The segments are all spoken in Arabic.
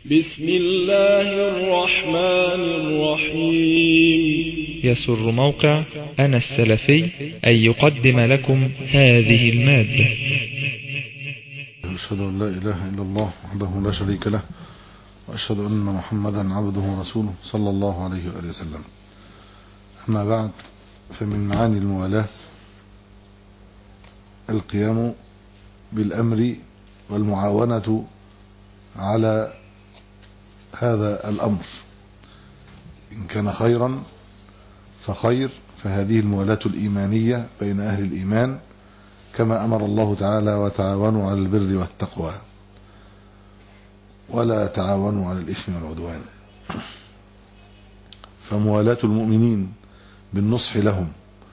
بسم الله الرحمن الرحيم. يسر موقع أنا السلفي أن يقدم لكم هذه المادة. أشهد أن لا إله إلا الله وحده لا شريك له، وأشهد أن محمدا عبده ورسوله صلى الله عليه وآله وسلم. أما بعد، فمن معاني الموالاة القيام بالأمر والمعاونة على هذا الأمر، إن كان خيرا فخير، فهذه الموالاة الإيمانية بين أهل الإيمان، كما أمر الله تعالى: وتعاونوا على البر والتقوى ولا تعاونوا على الإثم والعدوان. فموالاة المؤمنين بالنصح لهم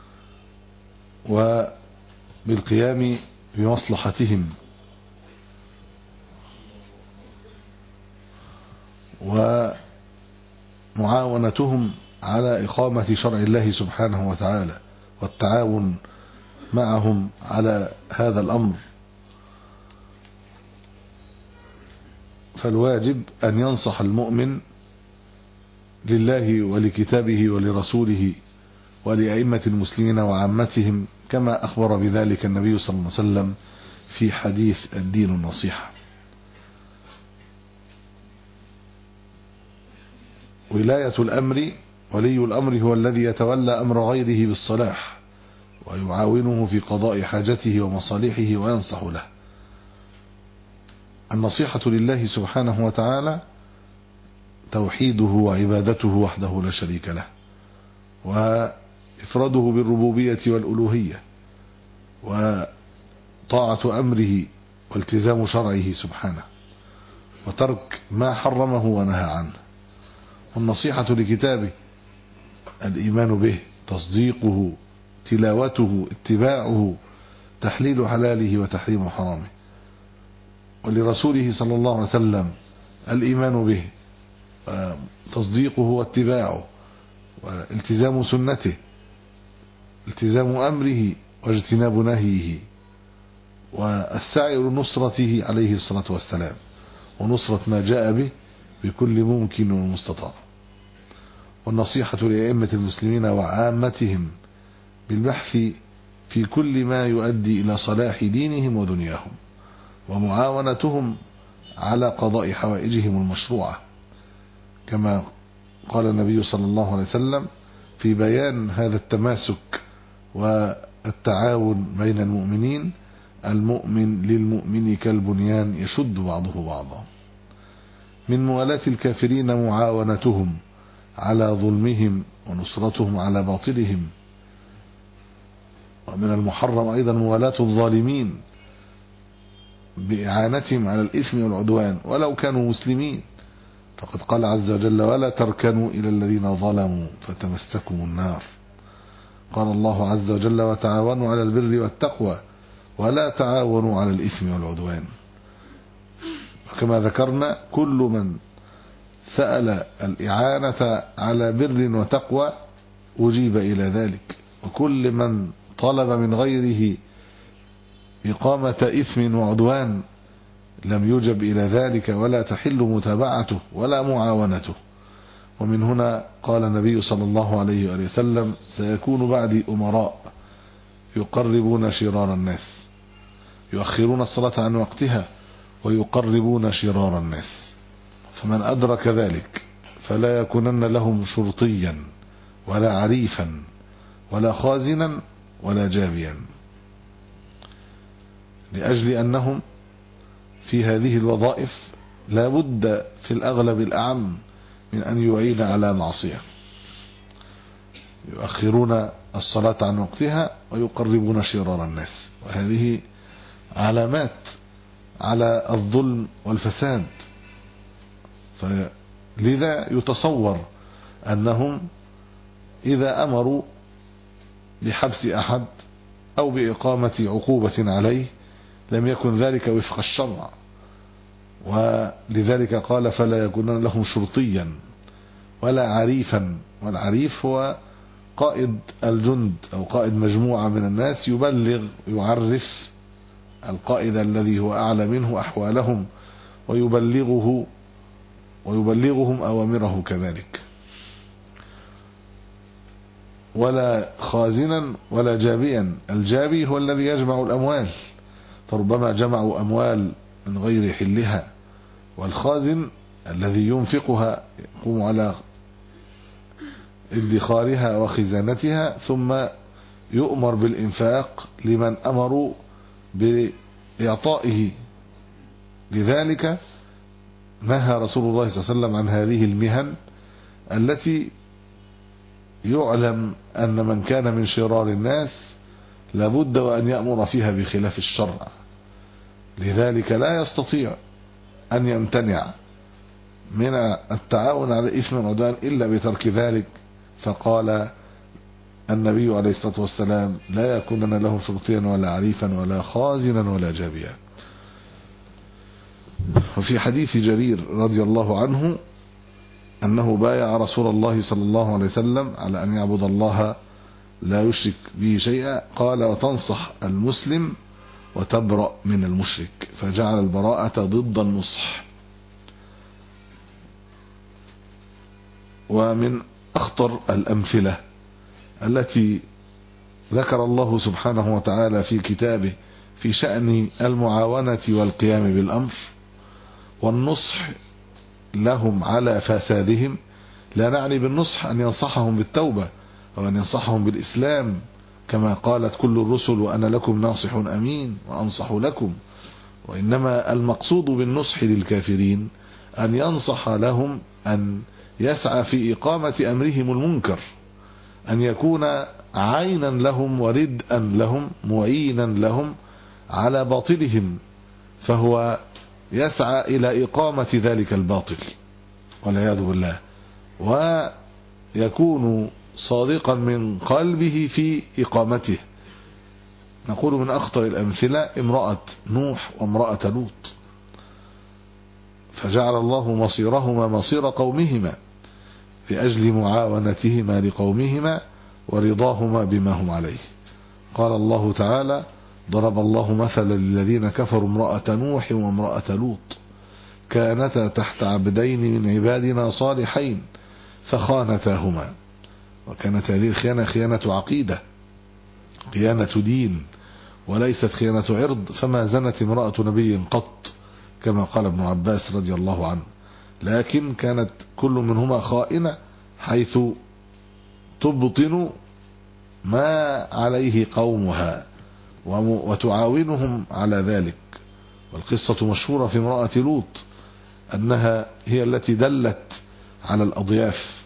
وبالقيام بمصلحتهم ومعاونتهم على إقامة شرع الله سبحانه وتعالى والتعاون معهم على هذا الأمر، فالواجب أن ينصح المؤمن لله ولكتابه ولرسوله ولأئمة المسلمين وعامتهم، كما أخبر بذلك النبي صلى الله عليه وسلم في حديث الدين النصيحة. ولاية الأمر، ولي الأمر هو الذي يتولى أمر غيره بالصلاح ويعاونه في قضاء حاجته ومصالحه وينصح له. النصيحة لله سبحانه وتعالى توحيده وعبادته وحده لا شريك له، وإفراده بالربوبية والألوهية، وطاعة أمره والتزام شرعه سبحانه، وترك ما حرمه ونهى عنه. والنصيحة لكتابه الإيمان به، تصديقه، تلاوته، اتباعه، تحليل حلاله وتحريم حرامه. ولرسوله صلى الله عليه وسلم الإيمان به، تصديقه واتباعه والتزام سنته، التزام أمره واجتناب نهيه، والسعي لنصرته عليه الصلاة والسلام ونصرة ما جاء به بكل ممكن ومستطاع. والنصيحة لأئمة المسلمين وعامتهم بالبحث في كل ما يؤدي إلى صلاح دينهم ودنياهم، ومعاونتهم على قضاء حوائجهم المشروعة، كما قال النبي صلى الله عليه وسلم في بيان هذا التماسك والتعاون بين المؤمنين: المؤمن للمؤمن كالبنيان يشد بعضه بعضا. من موالاة الكافرين معاونتهم على ظلمهم ونصرتهم على باطلهم. ومن المحرم أيضا موالاة الظالمين بإعانتهم على الإثم والعدوان ولو كانوا مسلمين، فقد قال عز وجل: ولا تركنوا إلى الذين ظلموا فتمسكم النار. قال الله عز وجل: وتعاونوا على البر والتقوى ولا تعاونوا على الإثم والعدوان. وكما ذكرنا، كل من سأل الإعانة على بر وتقوى أجيب إلى ذلك، وكل من طلب من غيره إقامة إثم وعدوان لم يجب إلى ذلك، ولا تحل متابعته ولا معاونته. ومن هنا قال النبي صلى الله عليه وآله وسلم: سيكون بعدي أمراء يقربون شرار الناس، يؤخرون الصلاة عن وقتها ويقربون شرار الناس. فمن أدرك ذلك فلا يكونن لهم شرطيا ولا عريفا ولا خازنا ولا جابيا، لأجل أنهم في هذه الوظائف لا بد في الأغلب الأعم من أن يعين على معصية، يؤخرون الصلاة عن وقتها ويقربون شرار الناس، وهذه علامات على الظلم والفساد. فلذا يتصور أنهم إذا أمروا بحبس أحد أو بإقامة عقوبة عليه لم يكن ذلك وفق الشرع، ولذلك قال: فلا يكونن لهم شرطيا ولا عريفا. والعريف هو قائد الجند أو قائد مجموعة من الناس، يبلغ يعرف القائد الذي هو أعلى منه أحوالهم ويبلغه ويبلغهم أوامره كذلك، ولا خازنا ولا جابيا. الجابي هو الذي يجمع الأموال، فربما جمعوا أموال من غير حلها، والخازن الذي ينفقها يقوم على ادخارها وخزانتها، ثم يؤمر بالإنفاق لمن أمروا بإعطائه. لذلك نهى رسول الله صلى الله عليه وسلم عن هذه المهن التي يعلم أن من كان من شرار الناس لابد وأن يأمر فيها بخلاف الشرع، لذلك لا يستطيع أن يمتنع من التعاون على إثم العدوان إلا بترك ذلك. فقال النبي عليه الصلاة والسلام: لا يكونن لهم شرطيا ولا عريفا ولا خازنا ولا جابيا. وفي حديث جرير رضي الله عنه أنه بايع رسول الله صلى الله عليه وسلم على أن يعبد الله لا يشرك به شيئا، قال: وتنصح المسلم وتبرأ من المشرك، فجعل البراءة ضد النصح. ومن أخطر الأمثلة التي ذكر الله سبحانه وتعالى في كتابه في شأن المعاونة والقيام بالأمر والنصح لهم على فسادهم، لا نعني بالنصح أن ينصحهم بالتوبة أو أن ينصحهم بالإسلام، كما قالت كل الرسل وأنا لكم ناصح أمين وأنصح لكم، وإنما المقصود بالنصح للكافرين أن ينصح لهم أن يسعى في إقامة أمرهم المنكر، أن يكون عينا لهم وردءا لهم معينا لهم على باطلهم، فهو يسعى إلى إقامة ذلك الباطل والعياذ بالله، ويكون صادقا من قلبه في إقامته. نقول من أخطر الأمثلة امرأة نوح وامرأة لوط، فجعل الله مصيرهما مصير قومهما لأجل معاونتهما لقومهما ورضاهما بما هم عليه. قال الله تعالى: ضرب الله مثلا للذين كفروا امرأة نوح وامرأة لوط كانتا تحت عبدين من عبادنا صالحين فخانتاهما. وكانت هذه الخيانة خيانة عقيدة، خيانة دين، وليست خيانة عرض، فما زنت امرأة نبي قط كما قال ابن عباس رضي الله عنه، لكن كانت كل منهما خائنة حيث تبطن ما عليه قومها وتعاونهم على ذلك. والقصة مشهورة في امرأة لوط أنها هي التي دلت على الأضياف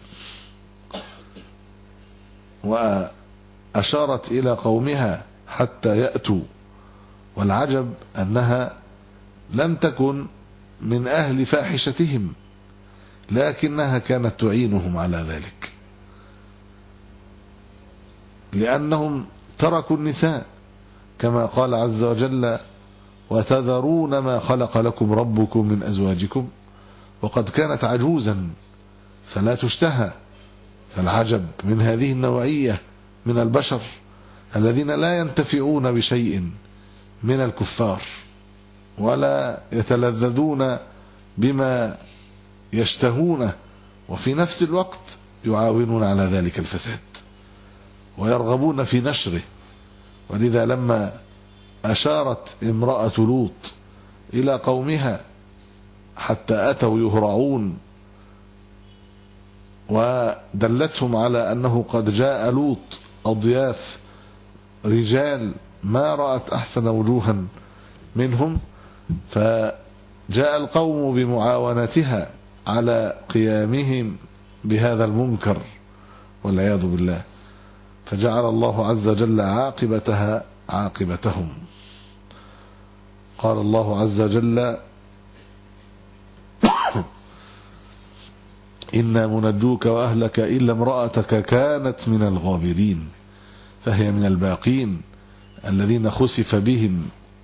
وأشارت إلى قومها حتى يأتوا، والعجب أنها لم تكن من أهل فاحشتهم، لكنها كانت تعينهم على ذلك لأنهم تركوا النساء، كما قال عز وجل: وتذرون ما خلق لكم ربكم من أزواجكم، وقد كانت عجوزا فلا تشتهى. فالعجب من هذه النوعية من البشر الذين لا ينتفعون بشيء من الكفار ولا يتلذذون بما يشتهونه، وفي نفس الوقت يعاونون على ذلك الفساد ويرغبون في نشره. ولذا لما أشارت امرأة لوط إلى قومها حتى أتوا يهرعون ودلتهم على أنه قد جاء لوط أضياف رجال ما رأت أحسن وجوها منهم، فجاء القوم بمعاونتها على قيامهم بهذا المنكر والعياذ بالله، فجعل الله عز وجل عاقبتها عاقبتهم. قال الله عز وجل: إنا منجوك وأهلك إلا امرأتك كانت من الغابرين، فهي من الباقين الذين خسف بهم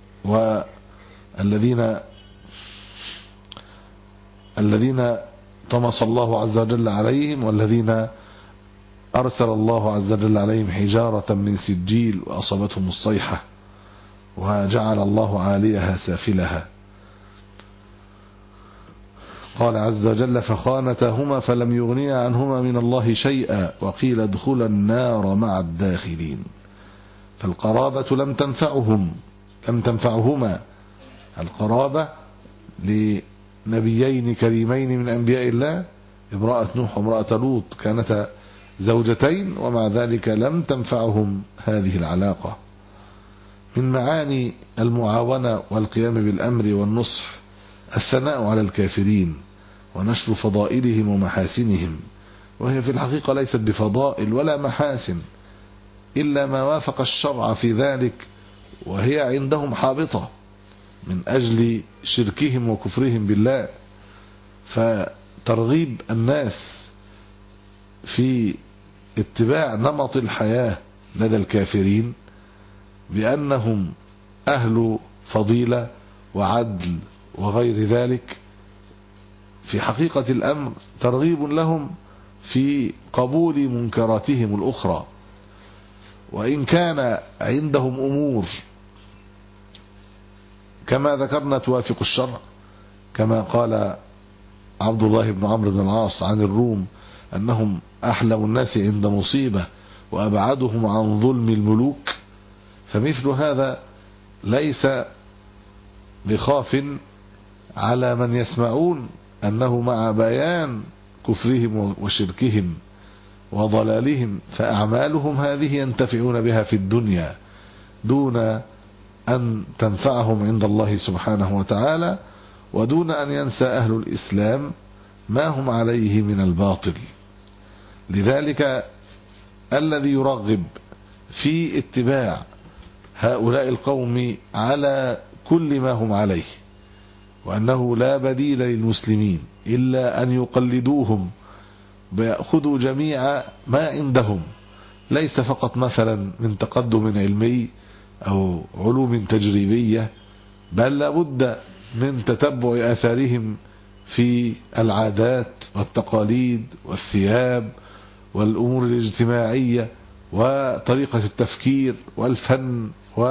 والذين طمس الله عز وجل عليهم، والذين أرسل الله عز وجل عليهم حجارة من سجيل وأصابتهم الصيحة وجعل الله عاليها سافلها. قال عز وجل فخانتهما فلم يغنيا عنهما من الله شيئا وقيل ادخلا النار مع الداخلين. فالقرابة لم تنفعهما القرابة لنبيين كريمين من أنبياء الله، امرأة نوح وامرأة لوط كانتا زوجتين، ومع ذلك لم تنفعهم هذه العلاقة. من معاني المعاونة والقيام بالأمر والنصح الثناء على الكافرين ونشر فضائلهم ومحاسنهم، وهي في الحقيقة ليست بفضائل ولا محاسن إلا ما وافق الشرع في ذلك، وهي عندهم حابطة من أجل شركهم وكفرهم بالله. فترغيب الناس في اتباع نمط الحياة لدى الكافرين بأنهم أهل فضيلة وعدل وغير ذلك، في حقيقة الأمر ترغيب لهم في قبول منكراتهم الأخرى. وإن كان عندهم أمور كما ذكرنا توافق الشرع، كما قال عبد الله بن عمرو بن العاص عن الروم أنهم أحلم الناس عند مصيبة وأبعدهم عن ظلم الملوك، فمثل هذا ليس بخاف على من يسمعون أنه مع بيان كفرهم وشركهم وضلالهم فأعمالهم هذه ينتفعون بها في الدنيا دون أن تنفعهم عند الله سبحانه وتعالى، ودون أن ينسى أهل الإسلام ما هم عليه من الباطل. لذلك الذي يرغب في اتباع هؤلاء القوم على كل ما هم عليه، وأنه لا بديل للمسلمين إلا أن يقلدوهم ويأخذوا جميع ما عندهم، ليس فقط مثلا من تقدم علمي أو علوم تجريبية، بل لابد من تتبع آثارهم في العادات والتقاليد والثياب والأمور الاجتماعية وطريقة التفكير والفن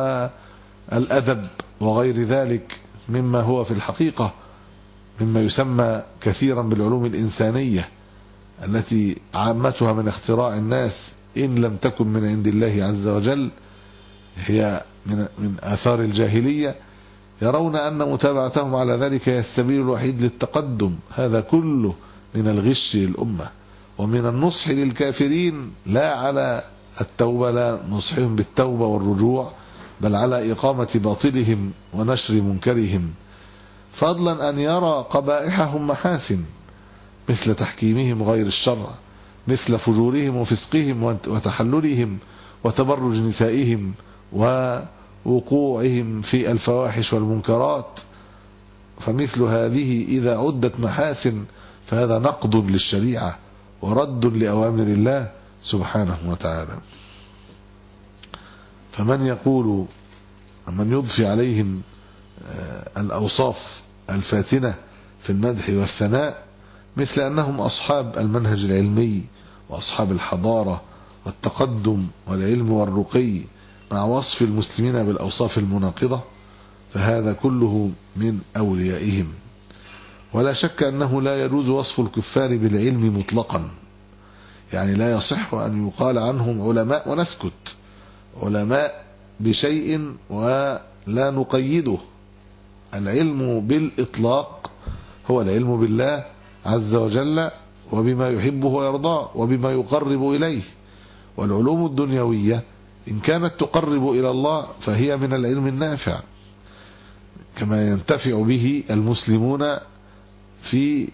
والأدب وغير ذلك مما هو في الحقيقة مما يسمى كثيرا بالعلوم الإنسانية التي عامتها من اختراع الناس إن لم تكن من عند الله عز وجل، هي من آثار الجاهلية. يرون أن متابعتهم على ذلك هي السبيل الوحيد للتقدم. هذا كله من الغش للأمة ومن النصح للكافرين، لا على التوبة، لا نصحهم بالتوبة والرجوع، بل على إقامة باطلهم ونشر منكرهم، فضلا أن يرى قبائحهم محاسن مثل تحكيمهم غير الشرع، مثل فجورهم وفسقهم وتحللهم وتبرج نسائهم ووقوعهم في الفواحش والمنكرات. فمثل هذه إذا عدت محاسن فهذا نقض للشريعة ورد لأوامر الله سبحانه وتعالى. فمن يقول من يضفي عليهم الأوصاف الفاتنة في المدح والثناء مثل أنهم أصحاب المنهج العلمي وأصحاب الحضارة والتقدم والعلم والرقي مع وصف المسلمين بالأوصاف المناقضة، فهذا كله من أوليائهم. ولا شك أنه لا يجوز وصف الكفار بالعلم مطلقا، يعني لا يصح أن يقال عنهم علماء ونسكت، علماء بشيء ولا نقيده. العلم بالإطلاق هو العلم بالله عز وجل وبما يحبه ويرضاه وبما يقرب إليه، والعلوم الدنيوية إن كانت تقرب إلى الله فهي من العلم النافع، كما ينتفع به المسلمون في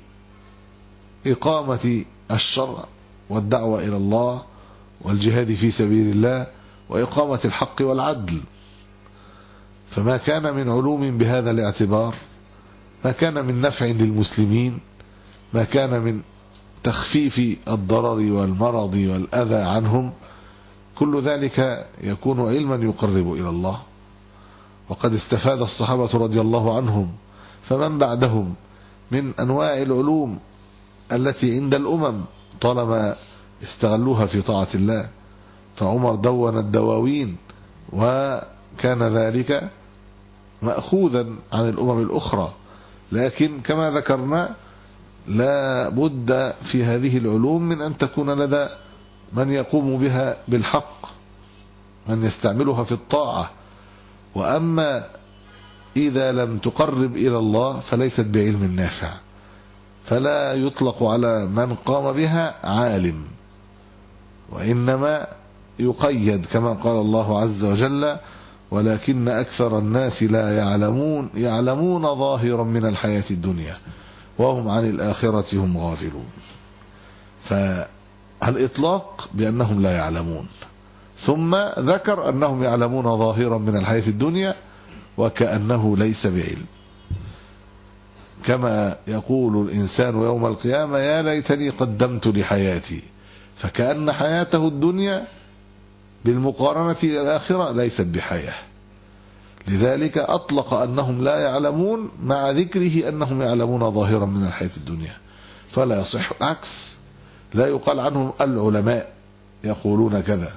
إقامة الشرع والدعوة إلى الله والجهاد في سبيل الله وإقامة الحق والعدل. فما كان من علوم بهذا الاعتبار، ما كان من نفع للمسلمين، ما كان من تخفيف الضرر والمرض والأذى عنهم، كل ذلك يكون علما يقرب إلى الله. وقد استفاد الصحابة رضي الله عنهم فمن بعدهم من أنواع العلوم التي عند الأمم طالما استغلوها في طاعة الله. فعمر دون الدواوين وكان ذلك مأخوذا عن الأمم الأخرى، لكن كما ذكرنا لا بد في هذه العلوم من أن تكون لدى من يقوم بها بالحق، من يستعملها في الطاعة. وأما إذا لم تقرب إلى الله فليست بعلم نافع، فلا يطلق على من قام بها عالم، وإنما يقيد كما قال الله عز وجل: ولكن أكثر الناس لا يعلمون ظاهرا من الحياة الدنيا وهم عن الآخرة هم غافلون. فالإطلاق بأنهم لا يعلمون، ثم ذكر أنهم يعلمون ظاهرا من الحياة الدنيا وكأنه ليس بعلم، كما يقول الإنسان يوم القيامة: يا ليتني قدمت لحياتي، فكأن حياته الدنيا بالمقارنة إلى الآخرة ليست بحياة. لذلك أطلق أنهم لا يعلمون مع ذكره أنهم يعلمون ظاهرا من الحياة الدنيا، فلا يصح العكس. لا يقال عنهم العلماء يقولون كذا.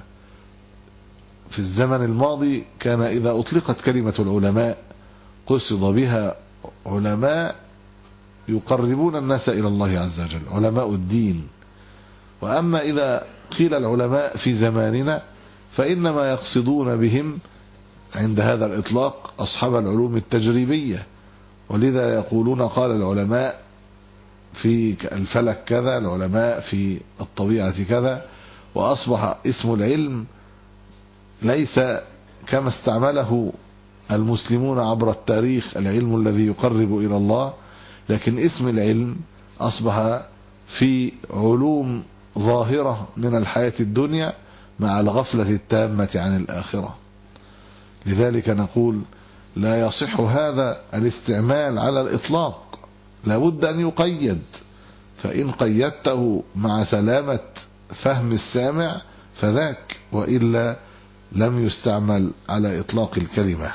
في الزمن الماضي كان إذا أطلقت كلمة العلماء قصد بها علماء يقربون الناس إلى الله عز وجل، علماء الدين. وأما إذا قيل العلماء في زماننا فإنما يقصدون بهم عند هذا الإطلاق أصحاب العلوم التجريبية، ولذا يقولون قال العلماء في الفلك كذا، العلماء في الطبيعة كذا. وأصبح اسم العلم ليس كما استعمله المسلمون عبر التاريخ العلم الذي يقرب إلى الله، لكن اسم العلم أصبح في علوم ظاهرة من الحياة الدنيا مع الغفلة التامة عن الآخرة. لذلك نقول لا يصح هذا الاستعمال على الإطلاق، لابد أن يقيد، فإن قيدته مع سلامة فهم السامع فذاك، وإلا لم يستعمل على إطلاق الكلمة.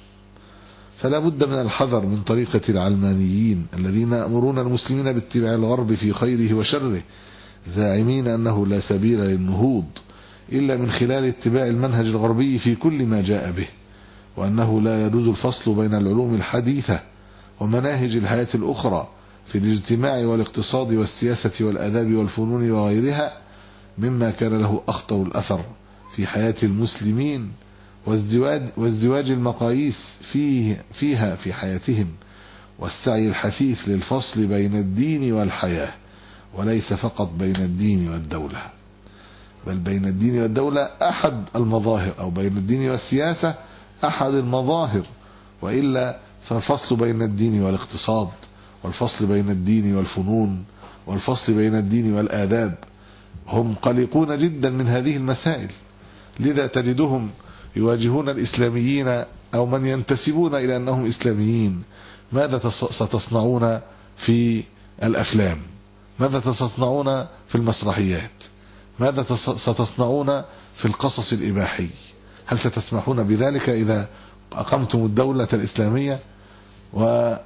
فلا بد من الحذر من طريقة العلمانيين الذين يأمرون المسلمين باتباع الغرب في خيره وشره، زاعمين أنه لا سبيل للنهوض إلا من خلال اتباع المنهج الغربي في كل ما جاء به، وأنه لا يجوز الفصل بين العلوم الحديثة ومناهج الحياة الأخرى في الاجتماع والاقتصاد والسياسة والآداب والفنون وغيرها، مما كان له أخطر الأثر في حياة المسلمين وازدواج المقاييس فيها في حياتهم، والسعي الحثيث للفصل بين الدين والحياة، وليس فقط بين الدين والدولة، بل بين الدين والدولة أحد المظاهر، أو بين الدين والسياسة أحد المظاهر، وإلا فالفصل بين الدين والاقتصاد، والفصل بين الدين والفنون، والفصل بين الدين والآداب. هم قلقون جدا من هذه المسائل، لذا تجدهم يواجهون الإسلاميين أو من ينتسبون إلى أنهم إسلاميين: ماذا ستصنعون في الأفلام؟ ماذا ستصنعون في المسرحيات؟ ماذا ستصنعون في القصص الإباحي؟ هل ستسمحون بذلك إذا أقمتم الدولة الإسلامية؟ ودافع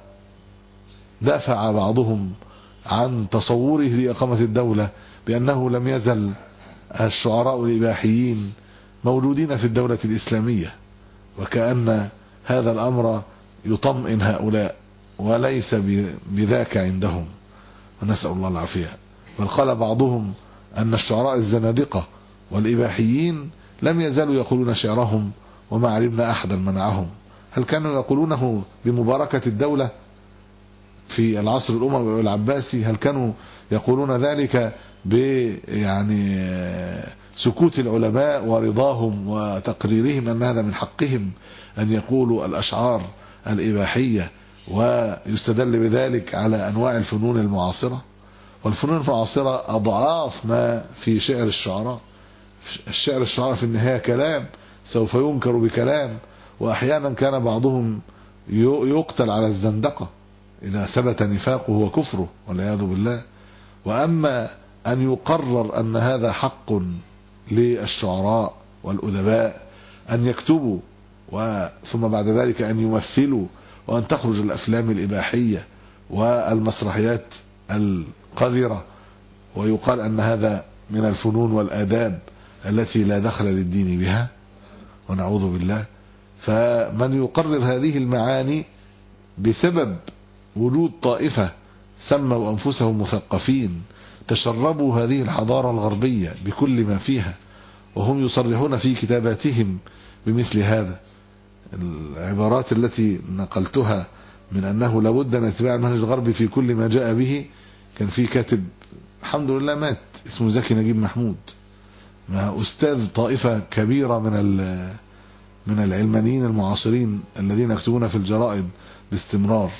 بعضهم عن تصوره لإقامة الدولة بأنه لم يزل الشعراء الإباحيين موجودين في الدولة الإسلامية، وكأن هذا الأمر يطمئن هؤلاء، وليس بذاك عندهم، ونسأل الله العافية. بل قال بعضهم أن الشعراء الزنادقة والإباحيين لم يزالوا يقولون شعرهم وما علمنا أحدا منعهم. هل كانوا يقولونه بمباركة الدولة في العصر الأموي والعباسي؟ هل كانوا يقولون ذلك يعني سكوت العلماء ورضاهم وتقريرهم أن هذا من حقهم أن يقولوا الأشعار الإباحية، ويستدل بذلك على أنواع الفنون المعاصرة؟ والفنون المعاصرة أضعاف ما في شعر الشعراء. الشعر الشعراء في النهاية كلام سوف ينكر بكلام، وأحيانا كان بعضهم يقتل على الزندقة إذا ثبت نفاقه وكفره والعياذ بالله. وأما أن يقرر أن هذا حق للشعراء والأدباء أن يكتبوا ثم بعد ذلك أن يمثلوا، وأن تخرج الأفلام الإباحية والمسرحيات القذرة، ويقال أن هذا من الفنون والآداب التي لا دخل للدين بها، ونعوذ بالله. فمن يقرر هذه المعاني بسبب وجود طائفة سموا أنفسهم مثقفين، تشربوا هذه الحضارة الغربية بكل ما فيها، وهم يصرحون في كتاباتهم بمثل هذا. العبارات التي نقلتها من أنه لابد من اتباع المنهج الغربي في كل ما جاء به، كان في كاتب الحمد لله مات اسمه زكي نجيب محمود، أستاذ طائفة كبيرة من العلمانيين المعاصرين الذين يكتبون في الجرائد باستمرار،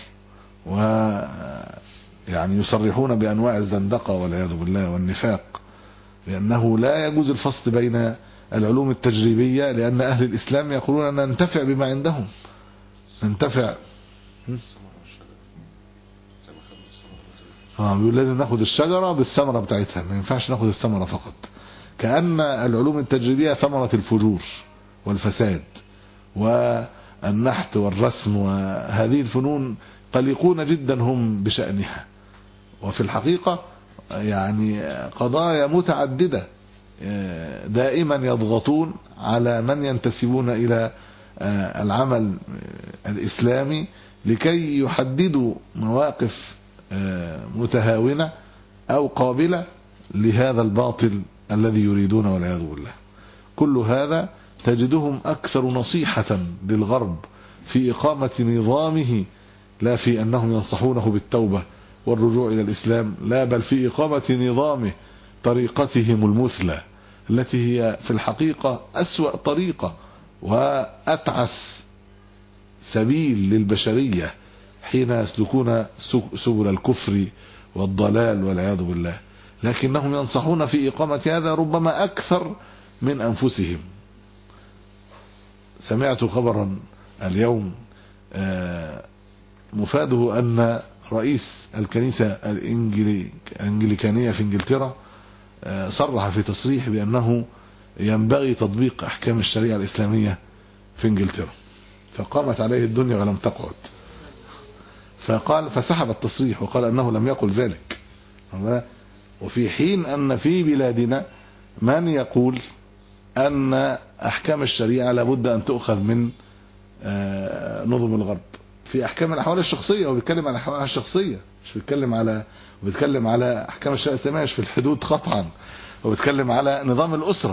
ويعني يصرحون بأنواع الزندقة والعياذ بالله والنفاق، لأنه لا يجوز الفصل بين العلوم التجريبية، لأن أهل الإسلام يقولون أن ننتفع بما عندهم، ننتفع بيقول لازم ناخد الشجرة بالثمرة بتاعتها، ما ينفعش ناخد الثمرة فقط، كأن العلوم التجريبية ثمرة الفجور والفساد والنحت والرسم، وهذه الفنون قلقون جدا هم بشأنها، وفي الحقيقة يعني قضايا متعددة دائما يضغطون على من ينتسبون إلى العمل الإسلامي لكي يحددوا مواقف متهاونة أو قابلة لهذا الباطل الذي يريدون والعياذ بالله. كل هذا تجدهم أكثر نصيحة للغرب في إقامة نظامه، لا في أنهم ينصحونه بالتوبة والرجوع إلى الإسلام، لا، بل في إقامة نظامه، طريقتهم المثلى التي هي في الحقيقة أسوأ طريقة وأتعس سبيل للبشرية حين يسلكون سبل الكفر والضلال والعياذ بالله، لكنهم ينصحون في إقامة هذا ربما أكثر من أنفسهم. سمعت خبرا اليوم مفاده أن رئيس الكنيسة الإنجليكانية في إنجلترا صرح في تصريح بأنه ينبغي تطبيق أحكام الشريعة الإسلامية في إنجلترا، فقامت عليه الدنيا ولم تقعد، فسحب التصريح وقال أنه لم يقل ذلك. وفي حين أن في بلادنا من يقول أن أحكام الشريعة لابد أن تؤخذ من نظم الغرب في أحكام الأحوال الشخصية، وبيتكلم عن الأحوال الشخصية، مش بيتكلم على أحكام الشريعة الإسلامية، مش في الحدود قطعا، وبيتكلم على نظام الأسرة،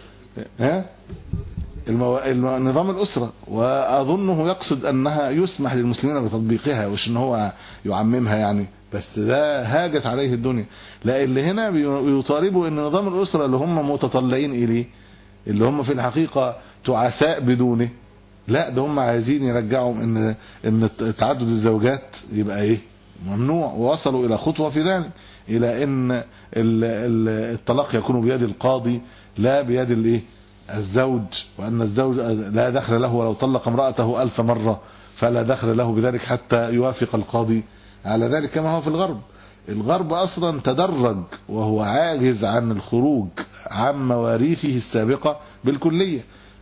نظام الأسرة، وأظنه يقصد أنها يسمح للمسلمين بتطبيقها، وش إن هو يعممها يعني، بس ده هاجت عليه الدنيا. لا، اللي هنا بيطالبوا إن نظام الأسرة اللي هم متطلعين إليه، اللي هم في الحقيقة تعساء بدونه، لا، ده هم عايزين يرجعوا إن تعدد الزوجات يبقى إيه ممنوع، ووصلوا إلى خطوة في ذلك، إلى إن الطلاق يكون بيد القاضي لا بيد الإيه الزوج، وأن الزوج لا دخل له ولو طلق امرأته 1000 مرة فلا دخل له بذلك حتى يوافق القاضي على ذلك، كما هو في الغرب. الغرب أصلا تدرج وهو عاجز عن الخروج عن مواريثه السابقة بالكلية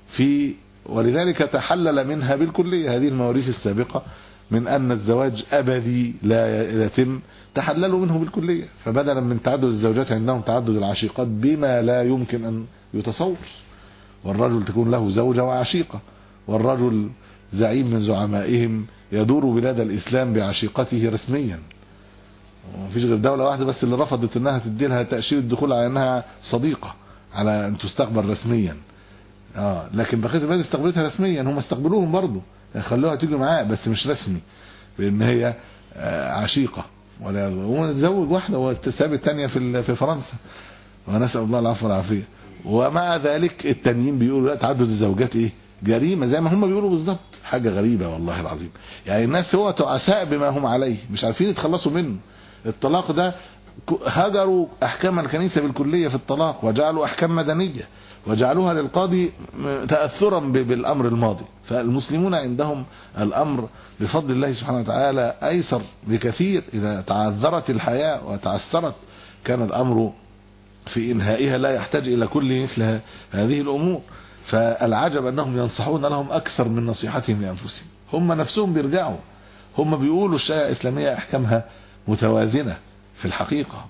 ولذلك تحلل منها بالكلية هذه المواريث السابقة من أن الزواج أبدي لا يتم، تحللوا منه بالكلية، فبدلا من تعدد الزوجات عندهم تعدد العشيقات بما لا يمكن أن يتصور، والرجل تكون له زوجة وعشيقة، والرجل زعيم من زعمائهم يدور بلاد الإسلام بعشيقته رسميا، ومفيش غير دولة واحدة بس اللي رفضت انها تدي لها تأشيرة الدخول على انها صديقة، على ان تستقبل رسميا، لكن بقية البلاد استقبلتها رسميا، هم استقبلوهم برضو، خلوها تيجي معاه بس مش رسمي، بان هي عشيقة، ولا تزوج واحدة وتساب التانية في فرنسا، ونسأل الله العفو والعافية. ومع ذلك التانيين بيقولوا لا، تعدد الزوجات ايه جريمة، زي ما هم بيقولوا بالظبط، حاجة غريبة والله العظيم. يعني الناس هو تعساء بما هم عليه، مش عارفين يتخلصوا منه. الطلاق ده هجروا احكام الكنيسة بالكلية في الطلاق، وجعلوا احكام مدنية وجعلوها للقاضي تأثرا بالامر الماضي. فالمسلمون عندهم الامر بفضل الله سبحانه وتعالى ايسر بكثير، اذا تعذرت الحياة وتعسرت كان الامر في انهائها لا يحتاج الى كل مثل هذه الامور. فالعجب انهم ينصحون لهم اكثر من نصيحتهم لانفسهم، هم نفسهم بيرجعوا، هم بيقولوا الشريعة الاسلامية احكامها متوازنة في الحقيقة،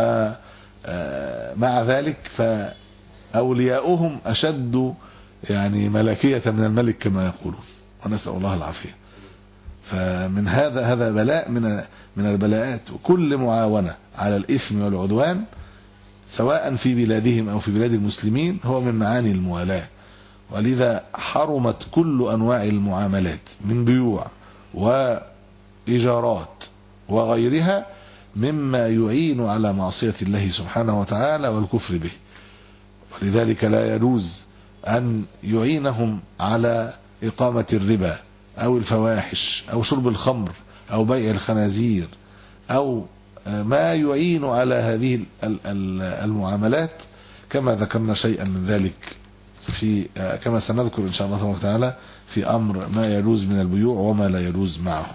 ومع ذلك فاولياؤهم اشد يعني ملكية من الملك كما يقولون، ونسأل الله العافية. فمن هذا بلاء من البلاءات. وكل معاونة على الإثم والعدوان سواء في بلادهم أو في بلاد المسلمين هو من معاني الموالاة. ولذا حرمت كل أنواع المعاملات من بيوع وإيجارات وغيرها مما يعين على معصية الله سبحانه وتعالى والكفر به. ولذلك لا يجوز أن يعينهم على إقامة الربا أو الفواحش أو شرب الخمر أو بيع الخنازير أو ما يعين على هذه المعاملات، كما ذكرنا شيئا من ذلك كما سنذكر إن شاء الله تعالى في أمر ما يجوز من البيوع وما لا يجوز معهم.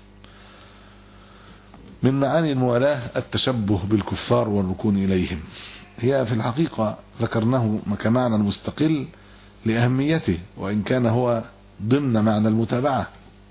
من معاني الموالاة التشبه بالكفار والركون إليهم. هي في الحقيقة ذكرناه كمعنى مستقل لأهميته، وإن كان هو ضمن معنى المتابعة.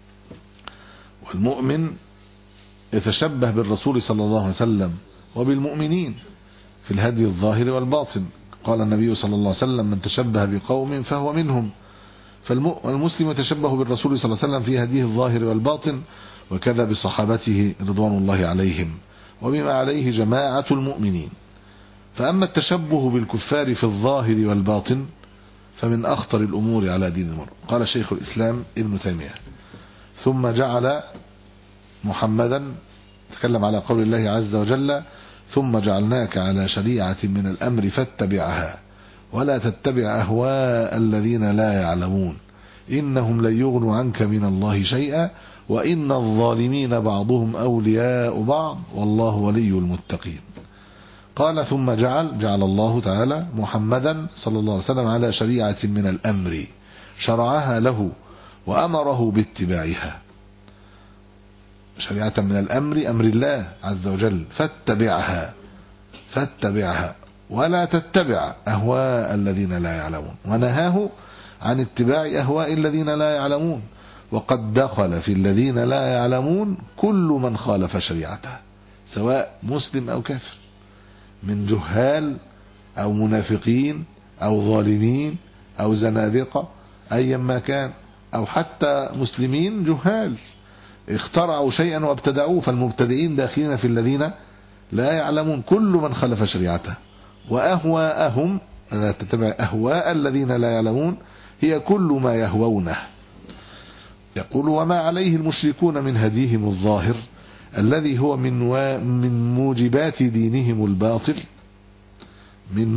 والمؤمن يتشبه بالرسول صلى الله عليه وسلم وبالمؤمنين في الهدي الظاهر والباطن. قال النبي صلى الله عليه وسلم: من تشبه بقوم فهو منهم. فالمسلم يتشبه بالرسول صلى الله عليه وسلم في هديه الظاهر والباطن، وكذا بصحابته رضوان الله عليهم وبما عليه جماعة المؤمنين. فأما التشبه بالكفار في الظاهر والباطن فمن أخطر الأمور على دين المرء. قال شيخ الإسلام ابن تيمية: ثم جعل محمدا، تكلم على قول الله عز وجل: ثم جعلناك على شريعة من الأمر فاتبعها ولا تتبع أهواء الذين لا يعلمون إنهم لن يغنوا عنك من الله شيئا وإن الظالمين بعضهم أولياء بعض والله ولي المتقين. قال: ثم جعل الله تعالى محمدا صلى الله عليه وسلم على شريعة من الأمر، شرعها له وأمره باتباعها. شريعة من الأمر، أمر الله عز وجل، فاتبعها ولا تتبع أهواء الذين لا يعلمون، ونهاه عن اتباع أهواء الذين لا يعلمون. وقد دخل في الذين لا يعلمون كل من خالف شريعته سواء مسلم أو كافر، من جهال أو منافقين أو ظالمين أو زنادقة أيا ما كان، أو حتى مسلمين جهال اخترعوا شيئا وابتدعوه، فالمبتدئين داخلين في الذين لا يعلمون. كل من خالف شريعته وأهواءهم، لا تتبع أهواء الذين لا يعلمون، هي كل ما يهوونه. يقول: وما عليه المشركون من هديهم الظاهر الذي هو من موجبات دينهم الباطل، من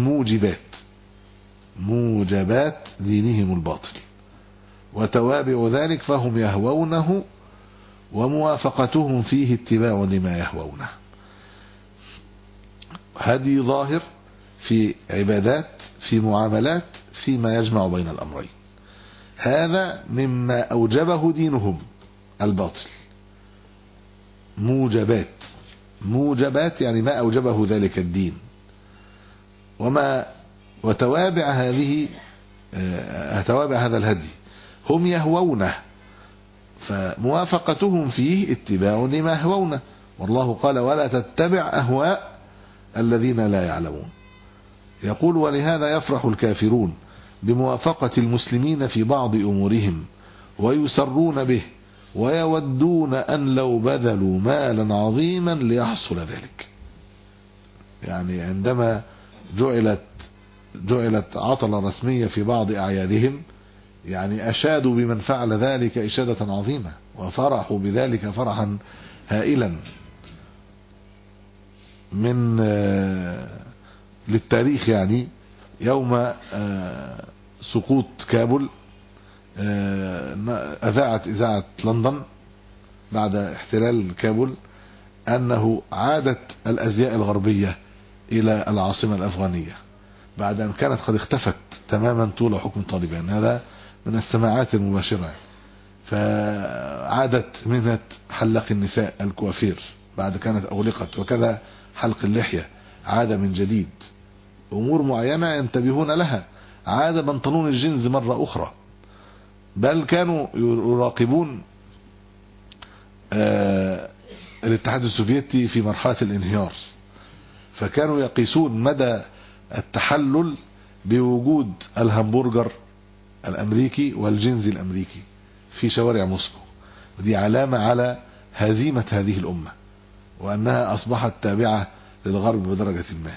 موجبات دينهم الباطل وتوابع ذلك، فهم يهوونه وموافقتهم فيه اتباع لما يهوونه. هدي ظاهر في عبادات، في معاملات، فيما يجمع بين الأمرين. هذا مما أوجبه دينهم الباطل. موجبات يعني ما أوجبه ذلك الدين، وتوابع هذا الهدي هم يهوونه، فموافقتهم فيه اتباع لما يهوونه. والله قال: ولا تتبع أهواء الذين لا يعلمون. يقول: ولهذا يفرح الكافرون بموافقة المسلمين في بعض أمورهم ويسرون به ويودون أن لو بذلوا مالا عظيما ليحصل ذلك. يعني عندما جعلت عطلة رسمية في بعض أعيادهم، يعني أشادوا بمن فعل ذلك إشادة عظيمة وفرحوا بذلك فرحا هائلا. من للتاريخ يعني يوم سقوط كابول، أذاعت إذاعة لندن بعد احتلال كابول أنه عادت الأزياء الغربية إلى العاصمة الأفغانية بعد أن كانت قد اختفت تماما طول حكم طالبان. هذا من السماعات المباشرة. فعادت مهنة حلق النساء الكوافير بعد كانت أغلقت، وكذا حلق اللحية عاد من جديد. أمور معينة ينتبهون لها. عاد بنطلون الجنز مرة أخرى، بل كانوا يراقبون الاتحاد السوفيتي في مرحلة الانهيار، فكانوا يقيسون مدى التحلل بوجود الهمبرجر الأمريكي والجنز الأمريكي في شوارع موسكو. ودي علامة على هزيمة هذه الأمة وأنها أصبحت تابعة للغرب بدرجة ما.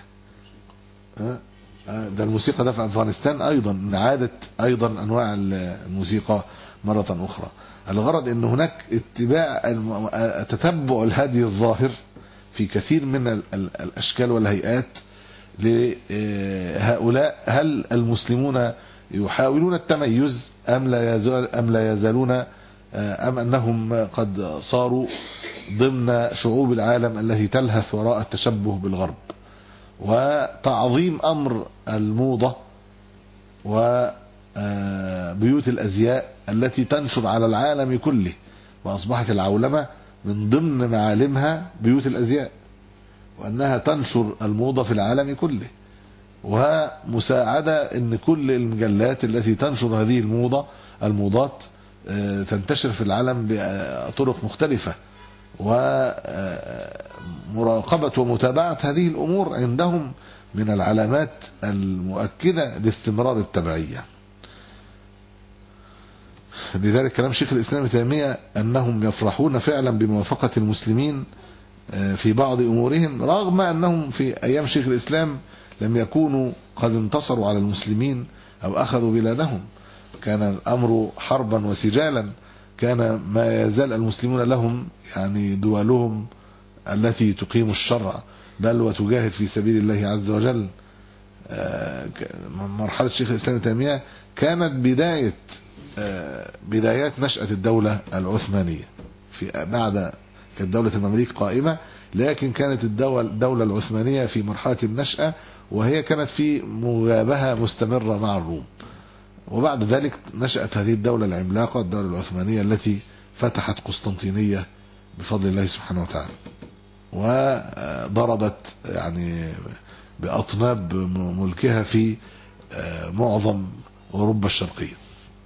ده الموسيقى ده في أفغانستان أيضا عادت أيضا أنواع الموسيقى مرة أخرى. الغرض أن هناك تتبع الهدي الظاهر في كثير من الأشكال والهيئات لهؤلاء. هل المسلمون يحاولون التميز أم لا يزالون أم أنهم قد صاروا ضمن شعوب العالم التي تلهث وراء التشبه بالغرب وتعظيم أمر الموضة وبيوت الأزياء التي تنشر على العالم كله، وأصبحت العولمة من ضمن معالمها بيوت الأزياء وأنها تنشر الموضة في العالم كله، ومساعدة أن كل المجلات التي تنشر هذه الموضات تنتشر في العالم بطرق مختلفة، ومراقبة ومتابعة هذه الأمور عندهم من العلامات المؤكدة لاستمرار التبعية. لذلك كلام شيخ الإسلام ابن تيمية أنهم يفرحون فعلا بموافقة المسلمين في بعض أمورهم، رغم أنهم في أيام شيخ الإسلام لم يكونوا قد انتصروا على المسلمين أو أخذوا بلادهم، كان الأمر حربا وسجالا، كان ما يزال المسلمون لهم يعني دولهم التي تقيم الشرع بل وتجاهد في سبيل الله عز وجل. مرحلة شيخ الإسلام ابن تيمية كانت بدايات نشأة الدولة العثمانية. بعد كانت دولة المماليك قائمة، لكن كانت الدولة العثمانية في مرحلة النشأة، وهي كانت في مجابهة مستمرة مع الروم. وبعد ذلك نشأت هذه الدولة العملاقة الدولة العثمانية التي فتحت قسطنطينية بفضل الله سبحانه وتعالى، وضربت يعني بأطناب ملكها في معظم أوروبا الشرقية.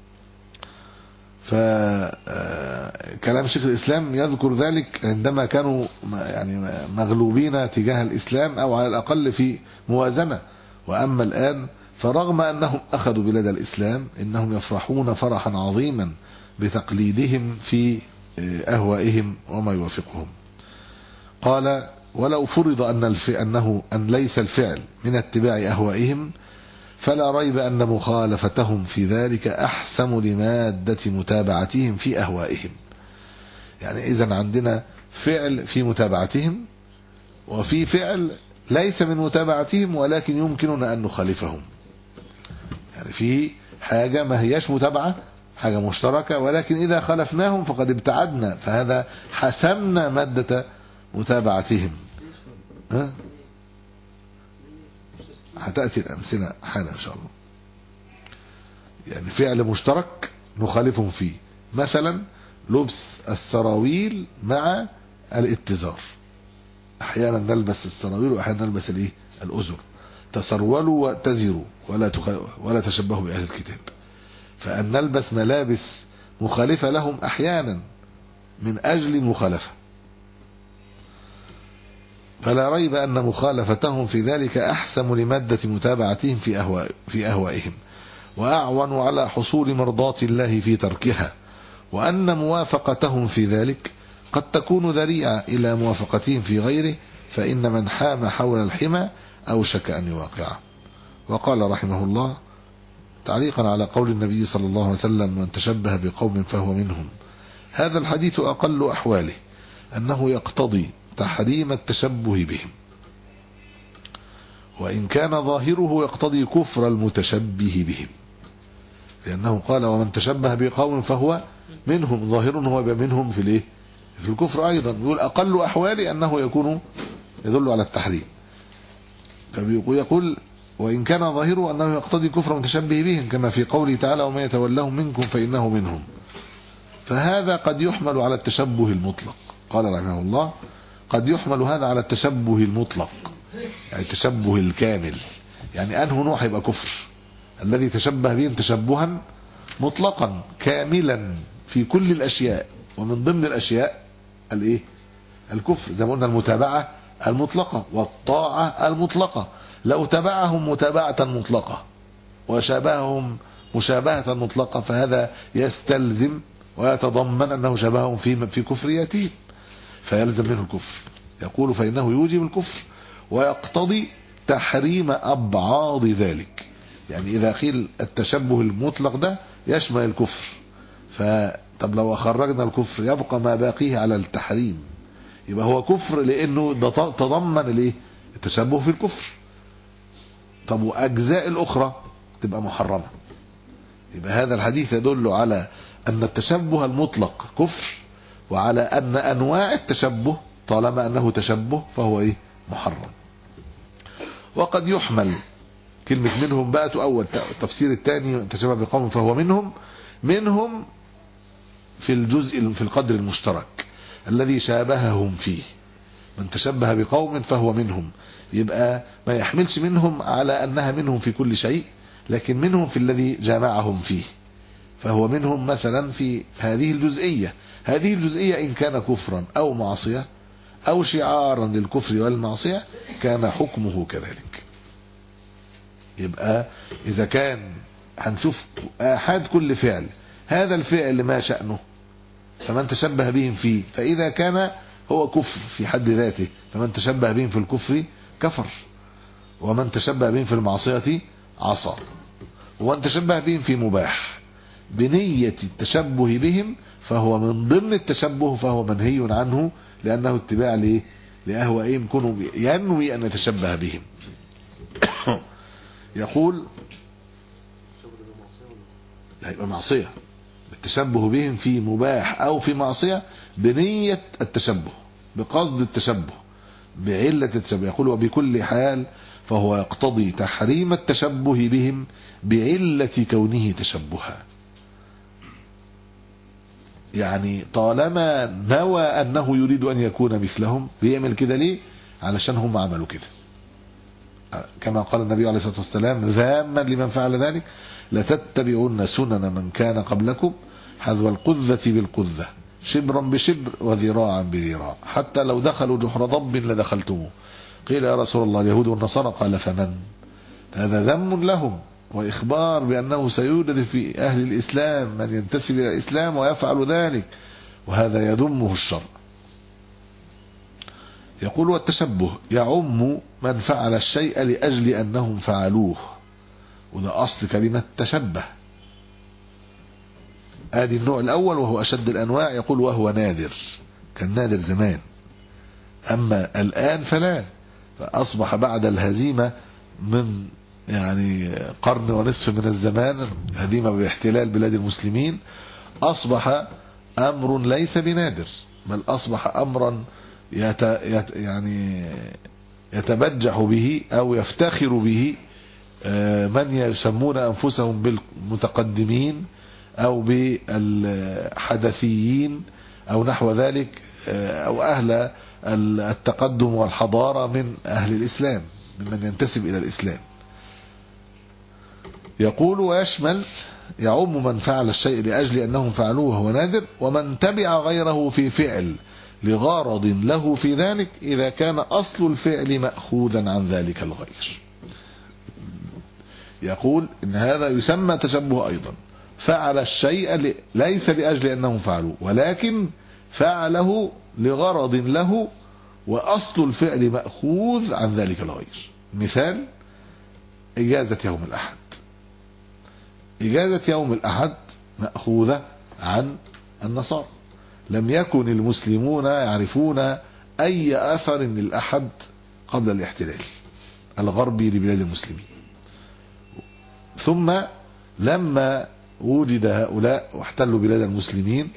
فكلام شيخ الإسلام يذكر ذلك عندما كانوا يعني مغلوبين تجاه الإسلام أو على الأقل في موازنة. وأما الآن فرغم أنهم أخذوا بلاد الإسلام إنهم يفرحون فرحا عظيما بتقليدهم في أهوائهم وما يوافقهم. قال: ولو فرض أن ليس الفعل من اتباع أهوائهم فلا ريب أن مخالفتهم في ذلك أحسم لمادة متابعتهم في أهوائهم. يعني إذن عندنا فعل في متابعتهم وفي فعل ليس من متابعتهم ولكن يمكننا أن نخالفهم. يعني في حاجة ما هياش متابعة، حاجة مشتركة، ولكن إذا خالفناهم فقد ابتعدنا، فهذا حسمنا مادة متابعتهم. هتأتي الأمثلة حالا إن شاء الله. يعني فعل مشترك نخالفهم فيه، مثلا لبس السراويل مع الاتزار. أحيانا نلبس السراويل وأحيانا نلبس الأزر. تسرولوا واتزروا ولا تشبهوا بأهل الكتاب. فأن نلبس ملابس مخالفة لهم أحيانا من أجل المخالفة، فلا ريب أن مخالفتهم في ذلك أحسم لمادة متابعتهم في أهوائهم وأعون على حصول مرضات الله في تركها، وأن موافقتهم في ذلك قد تكون ذريعة إلى موافقتهم في غيره، فإن من حام حول الحمى أوشك أن يواقعه. وقال رحمه الله تعليقا على قول النبي صلى الله عليه وسلم: من تشبه بقوم فهو منهم. هذا الحديث أقل أحواله أنه يقتضي تحريم التشبه بهم، وإن كان ظاهره يقتضي كفر المتشبه بهم، لأنه قال: ومن تشبه بقوم فهو منهم. ظاهر هو يبقى منهم في الكفر أيضا. يقول أقل أحواله أنه يكون يدل على التحريم. فيقول وإن كان ظاهره أنه يقتضي كفر المتشبه بهم، كما في قوله تعالى: وما يتولهم منكم فإنه منهم. فهذا قد يحمل على التشبه المطلق. قال رحمه الله: قد يحمل هذا على التشبه المطلق، يعني التشبه الكامل. يعني أنه نوع يبقى كفر؟ الذي تشبه بهم تشبها مطلقا كاملا في كل الأشياء، ومن ضمن الأشياء الكفر، زي ما قلنا المتابعة المطلقة والطاعة المطلقة. لو تبعهم متابعة مطلقة وشابههم مشابهة مطلقة فهذا يستلزم ويتضمن أنه شبههم في كفريتهم فيلزم منه الكفر. يقول فإنه يوجب الكفر ويقتضي تحريم أبعاض ذلك. يعني إذا قيل التشبه المطلق ده يشمل الكفر، طب لو أخرجنا الكفر يبقى ما باقيه على التحريم، يبقى هو كفر لأنه تضمن الايه التشبه في الكفر. طب وأجزاء الأخرى تبقى محرمة. يبقى هذا الحديث يدل على أن التشبه المطلق كفر، وعلى أن أنواع التشبه طالما أنه تشبه فهو إيه محرم. وقد يحمل كلمة منهم بقى أول التفسير الثاني تشبه بقوم فهو منهم في الجزء في القدر المشترك الذي شابههم فيه. من تشبه بقوم فهو منهم، يبقى ما يحملش منهم على أنها منهم في كل شيء، لكن منهم في الذي جامعهم فيه. فهو منهم مثلا في هذه الجزئية. هذه الجزئية إن كان كفرا أو معصية أو شعارا للكفر والمعصية كان حكمه كذلك. يبقى إذا كان هنشوف آحاد كل فعل، هذا الفعل ما شأنه فمن تشبه بهم فيه، فإذا كان هو كفر في حد ذاته فمن تشبه بهم في الكفر كفر، ومن تشبه بهم في المعصية عصى، ومن تشبه بهم في مباح بنية التشبه بهم فهو من ضمن التشبه، فهو منهي عنه لأنه اتباع لأهوائهم كونوا ينوي أن يتشبه بهم. يقول لا يبقى معصية، التشبه بهم في مباح أو في معصية بنية التشبه، بقصد التشبه، بعلة التشبه. يقول وبكل حال فهو يقتضي تحريم التشبه بهم بعلة كونه تشبها. يعني طالما نوى أنه يريد أن يكون مثلهم بيعمل كده ليه؟ علشان هم عملوا كده، كما قال النبي عليه الصلاة والسلام ذاما لمن فعل ذلك لتتبعون سنن من كان قبلكم حذو القذة بالقذة شبرا بشبر وذراعا بذراع حتى لو دخلوا جحر ضب لدخلتموه. قيل يا رسول الله اليهود والنصارى؟ قال فمن؟ هذا ذم لهم وإخبار بأنه سيوجد في أهل الإسلام من ينتسب إلى الإسلام ويفعل ذلك، وهذا يذمه الشرع. يقول والتشبه يعم من فعل الشيء لأجل أنهم فعلوه، وده أصل كلمة تشبه. ادي النوع الأول وهو أشد الأنواع. يقول وهو نادر، كان نادر زمان، أما الآن فلا، فأصبح بعد الهزيمة من يعني قرن ونصف من الزمان، هزيمة باحتلال بلاد المسلمين، أصبح أمر ليس بنادر، بل أصبح أمرا يعني يتبجح به أو يفتخر به من يسمون أنفسهم بالمتقدمين أو بالحدثيين أو نحو ذلك، أو أهل التقدم والحضارة من أهل الإسلام، ممن ينتسب إلى الإسلام. يقول ويشمل يعم من فعل الشيء لأجل أنهم فعلوه وهو نادر، ومن تبع غيره في فعل لغرض له في ذلك إذا كان أصل الفعل مأخوذا عن ذلك الغير. يقول إن هذا يسمى تشبه أيضا، فعل الشيء ليس لأجل أنهم فعلوه ولكن فعله لغرض له وأصل الفعل مأخوذ عن ذلك الغير. مثال إجازة يوم الأحد. إجازة يوم الأحد مأخوذة عن النصارى، لم يكن المسلمون يعرفون أي أثر للأحد قبل الاحتلال الغربي لبلاد المسلمين. ثم لما وجد هؤلاء واحتلوا بلاد المسلمين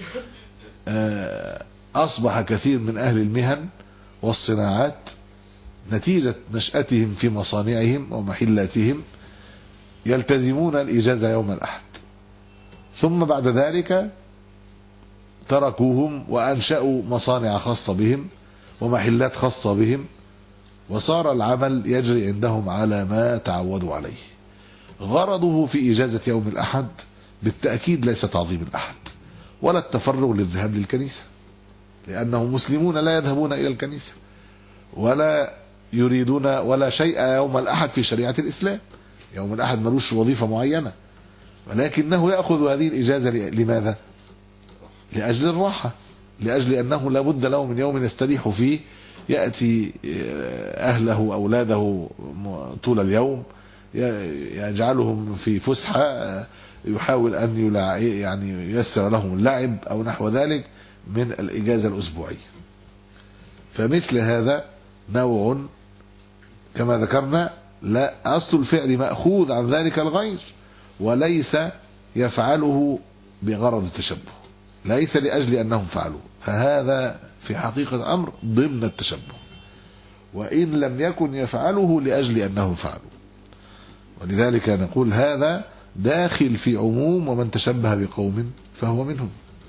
أصبح كثير من أهل المهن والصناعات نتيجة نشأتهم في مصانعهم ومحلاتهم يلتزمون الإجازة يوم الأحد، ثم بعد ذلك تركوهم وأنشأوا مصانع خاصة بهم ومحلات خاصة بهم، وصار العمل يجري عندهم على ما تعودوا عليه. غرضه في إجازة يوم الأحد بالتأكيد ليس تعظيم الأحد ولا التفرغ للذهاب للكنيسة، لأنهم مسلمون لا يذهبون إلى الكنيسة ولا يريدون ولا شيء يوم الأحد في شريعة الإسلام. يوم الأحد ملوش وظيفة معينة، ولكنه يأخذ هذه الإجازة لماذا؟ لأجل الراحة، لأجل أنه لابد له من يوم يستريح فيه، يأتي أهله أولاده طول اليوم، يجعلهم في فسحة، يحاول أن يعني ييسر لهم اللعب أو نحو ذلك من الإجازة الأسبوعية. فمثل هذا نوع كما ذكرنا لا أصل الفعل مأخوذ عن ذلك الغير، وليس يفعله بغرض التشبه، ليس لأجل أنهم فعلوا، فهذا في حقيقة الأمر ضمن التشبه، وإن لم يكن يفعله لأجل أنهم فعلوا. ولذلك نقول هذا داخل في عموم ومن تشبه بقوم فهو منهم،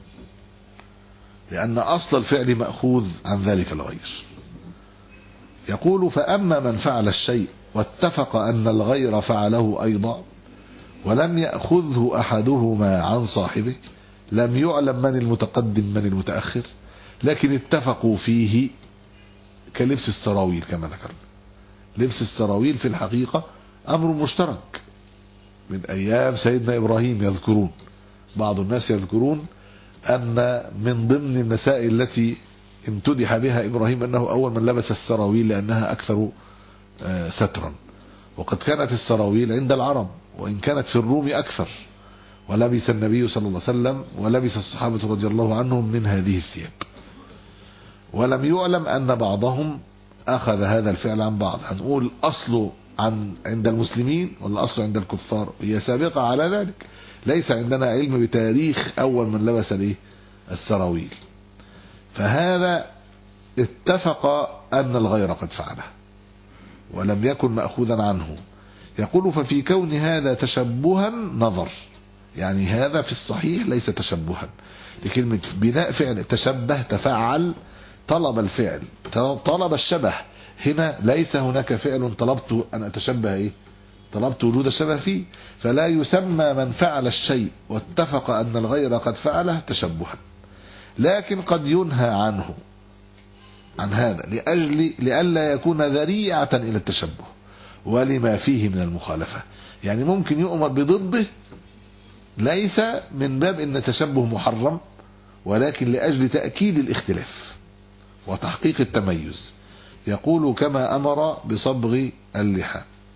لأن أصل الفعل مأخوذ عن ذلك الغير. يقول فأما من فعل الشيء واتفق أن الغير فعله أيضا ولم يأخذه أحدهما عن صاحبه، لم يعلم من المتقدم من المتأخر، لكن اتفقوا فيه، كلبس السراويل كما ذكرنا. لبس السراويل في الحقيقة أمر مشترك من أيام سيدنا إبراهيم. يذكرون بعض الناس يذكرون أن من ضمن المسائل التي امتدح بها إبراهيم أنه أول من لبس السراويل لأنها أكثر سترا، وقد كانت السراويل عند العرب وإن كانت في الروم أكثر، ولبس النبي صلى الله عليه وسلم ولبس الصحابة رضي الله عنهم من هذه الثياب. ولم يعلم أن بعضهم أخذ هذا الفعل عن بعض. هنقول أصله عند المسلمين ولا أصله عند الكفار؟ هي سابقة على ذلك. ليس عندنا علم بتاريخ أول من لبس السراويل، فهذا اتفق أن الغير قد فعله ولم يكن مأخوذا عنه. يقول ففي كون هذا تشبها نظر، يعني هذا في الصحيح ليس تشبها، لكلمة بناء فعل تشبه تفعل، طلب الفعل، طلب الشبه. هنا ليس هناك فعل طلبت أن أتشبه طلبت وجود الشبه فيه، فلا يسمى من فعل الشيء واتفق أن الغير قد فعله تشبها، لكن قد ينهى عنه عن هذا لئلا يكون ذريعة إلى التشبه ولما فيه من المخالفة. يعني ممكن يؤمر بضده ليس من باب أن التشبه محرم، ولكن لأجل تأكيد الاختلاف وتحقيق التميز. يقول كما أمر بصبغ اللحى،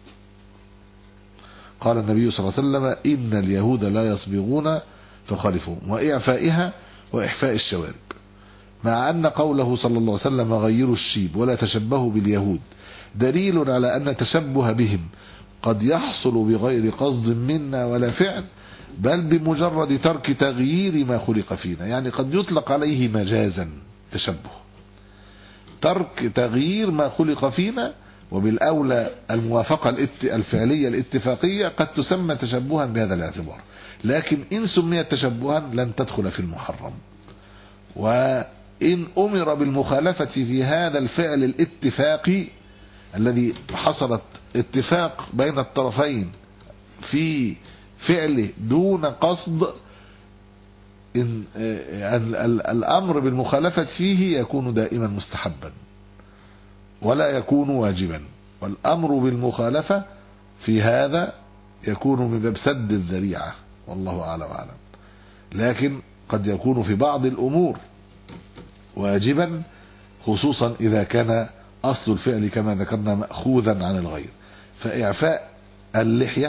قال النبي صلى الله عليه وسلم إن اليهود لا يصبغون فخالفوهم، وإعفائها وإحفاء الشوارب، مع أن قوله صلى الله عليه وسلم غيروا الشيب ولا تشبهوا باليهود دليل على أن التشبه بهم قد يحصل بغير قصد منا ولا فعل، بل بمجرد ترك تغيير ما خلق فينا. يعني قد يطلق عليه مجازا تشبه، ترك تغيير ما خلق فينا، وبالأولى الموافقة الفعلية الاتفاقية قد تسمى تشبها بهذا الاعتبار، لكن إن سميت تشبها لن تدخل في المحرم. وإن أمر بالمخالفة في هذا الفعل الاتفاقي الذي حصلت اتفاق بين الطرفين في فعله دون قصد، إن الأمر بالمخالفة فيه يكون دائما مستحبا ولا يكون واجبا، والأمر بالمخالفة في هذا يكون من باب سد الذريعة، والله أعلم وأعلم. لكن قد يكون في بعض الأمور واجبا، خصوصا إذا كان أصل الفعل كما ذكرنا مأخوذا عن الغير. فإعفاء اللحية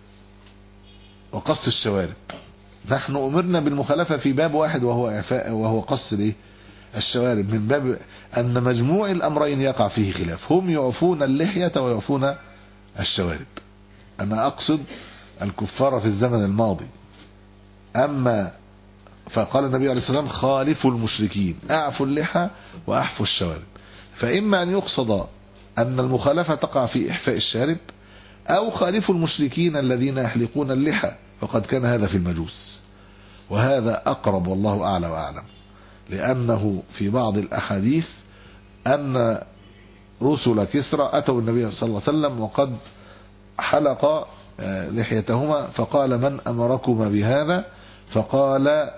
وقص الشوارب، نحن أمرنا بالمخالفة في باب واحد وهو إعفاء وهو قص الشوارب، من باب أن مجموع الأمرين يقع فيه خلاف. هم يعفون اللحية ويعفون الشوارب، أنا أقصد الكفار في الزمن الماضي. أما فقال النبي عليه الصلاة والسلام خالفوا المشركين، أعفوا اللحى وأحفوا الشوارب. فإما أن يقصد أن المخالفة تقع في إحفاء الشارب، أو خالفوا المشركين الذين يحلقون اللحى، وقد كان هذا في المجوس، وهذا أقرب والله أعلى وأعلم، لأنه في بعض الأحاديث أن رسل كسرى أتوا النبي صلى الله عليه وسلم وقد حلق لحيتهما، فقال من أمركما بهذا؟ فقال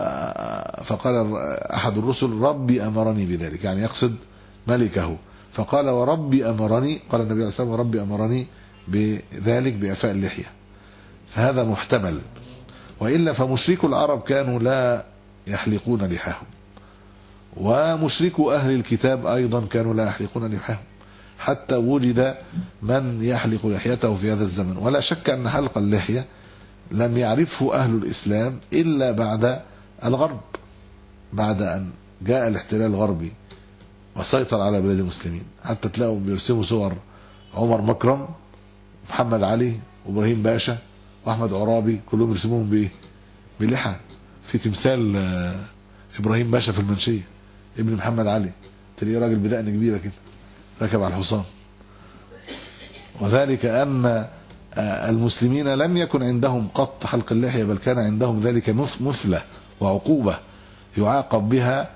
أحد الرسل ربي أمرني بذلك، يعني يقصد ملكه. فقال وربي أمرني، قال النبي عليه الصلاة والسلام وربي أمرني بذلك بإعفاء اللحية، فهذا محتمل. وإلا فمشركو العرب كانوا لا يحلقون لحاهم، ومشركو أهل الكتاب أيضا كانوا لا يحلقون لحاهم، حتى وجد من يحلق لحيته في هذا الزمن. ولا شك أن حلق اللحية لم يعرفه أهل الإسلام إلا بعد الغرب، بعد أن جاء الاحتلال الغربي وسيطر على بلاد المسلمين. حتى تلاقوا بيرسموا صور عمر مكرم، محمد علي، وابراهيم باشا، واحمد عرابي، كلهم يرسموهم بايه؟ بلحى. في تمثال ابراهيم باشا في المنشية ابن محمد علي، تلاقيه راجل بدقن كبيرة كده ركب على الحصان. وذلك أن المسلمين لم يكن عندهم قط حلق اللحية، بل كان عندهم ذلك مثلة وعقوبة يعاقب بها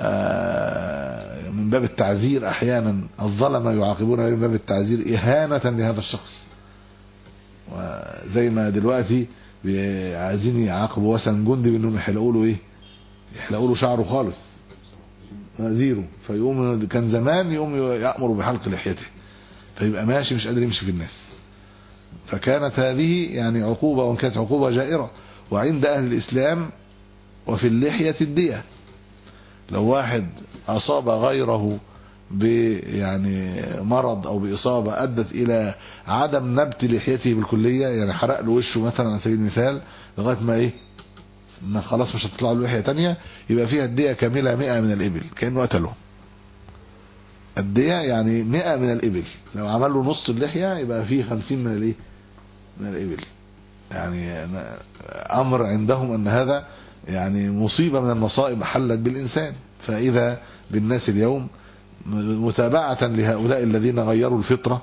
من باب التعزير. أحيانا الظلمة يعاقبون من باب التعزير إهانة لهذا الشخص. وزي ما دلوقتي عايزين يعاقبوا مثلا جندي بانهم يحلقوا له ايه؟ يحلقوا له شعره خالص زيرو، فيقوم كان زمان يقوم يأمر بحلق لحيته فيبقى ماشي مش قادر يمشي في الناس. فكانت هذه يعني عقوبة، وان كانت عقوبة جائرة. وعند أهل الإسلام وفي اللحية الدية. لو واحد أصاب غيره يعني مرض او باصابه ادت الى عدم نبت لحيته بالكليه، يعني حرق له وشه مثلا على سبيل المثال لغايه ما ايه؟ ما خلاص مش هتطلع له لحيه ثانيه، يبقى فيها الديه كامله 100 من الابل، كانه قتله. الديه يعني 100 من الابل، لو عمل له نص اللحيه يبقى فيه 50 من الايه؟ من الابل. يعني امر عندهم ان هذا يعني مصيبه من المصائب حلت بالانسان. فاذا بالناس اليوم متابعة لهؤلاء الذين غيروا الفطرة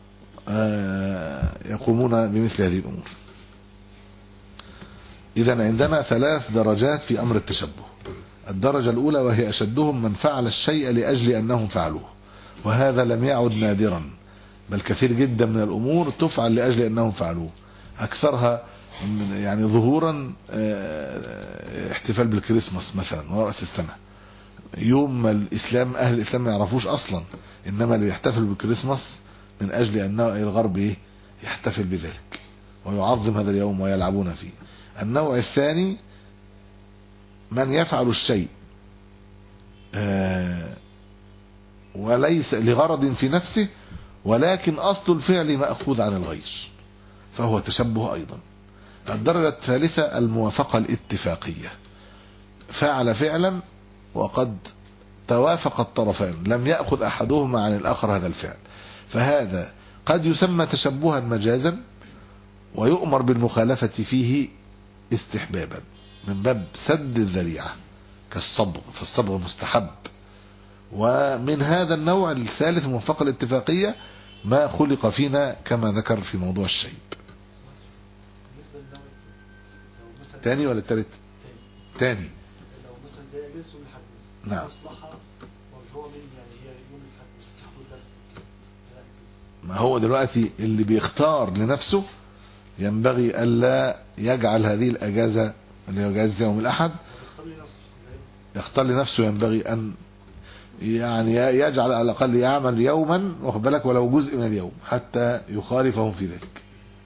يقومون بمثل هذه الأمور. إذن عندنا 3 درجات في أمر التشبه. الدرجة الأولى وهي أشدهم من فعل الشيء لأجل أنهم فعلوه، وهذا لم يعد نادرا، بل كثير جدا من الأمور تفعل لأجل أنهم فعلوه. أكثرها يعني ظهورا احتفال بالكريسماس مثلا ورأس السنة، يوم ما الإسلام أهل الإسلام ما يعرفوش أصلا، إنما اللي يحتفل بالكريسماس من أجل أن الغرب يحتفل بذلك ويعظم هذا اليوم ويلعبون فيه. النوع الثاني من يفعل الشيء وليس لغرض في نفسه، ولكن أصل الفعل مأخوذ عن الغير، فهو تشبه أيضا. الدرجة الثالثة الموافقة الاتفاقية، فعل فعلا وقد توافق الطرفان، لم يأخذ أحدهما عن الآخر هذا الفعل، فهذا قد يسمى تشبها مجازا، ويؤمر بالمخالفة فيه استحبابا من باب سد الذريعة كالصبغ، فالصبغ مستحب. ومن هذا النوع الثالث الموافقة الاتفاقية ما خلق فينا كما ذكر في موضوع الشيب. تاني ولا التالت؟ تاني. نعم. ما هو دلوقتي اللي بيختار لنفسه ينبغي ألا يجعل هذه الأجازة اللي هي أجازة يوم الأحد، يختار لنفسه ينبغي أن يعني يجعل على الأقل يعمل يوما واخد بالك ولو جزء من اليوم حتى يخالفهم في ذلك.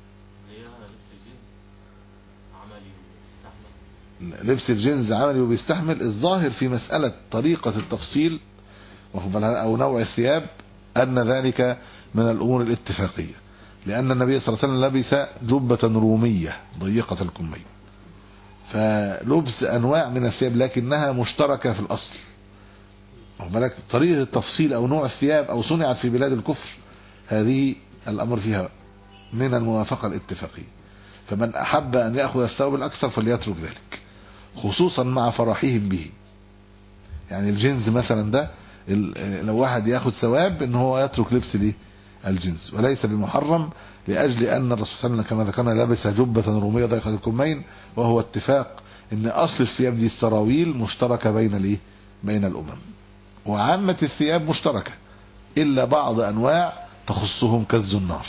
لبس الجنس عملي وبيستحمل. الظاهر في مسألة طريقة التفصيل أو نوع الثياب أن ذلك من الأمور الاتفاقية، لأن النبي صلى الله عليه وسلم لبس جبة رومية ضيقة الكمين، فلبس أنواع من الثياب لكنها مشتركة في الأصل. بالك طريقة التفصيل أو نوع الثياب أو صنعت في بلاد الكفر، هذه الأمر فيها من الموافقة الاتفاقية. فمن أحب أن يأخذ الثوب الأكثر فليترك ذلك، خصوصا مع فرحهم به. يعني الجنس مثلا ده لو واحد ياخد ثواب ان هو يترك لبس الجنس، وليس بمحرم، لأجل أن الرسول صلى الله عليه وسلم كما ذكرنا لبس جبة رومية ضيقة الكمين، وهو اتفاق ان أصل الثياب دي السراويل مشتركة بين الأمم، وعامة الثياب مشتركة إلا بعض أنواع تخصهم كالزنار.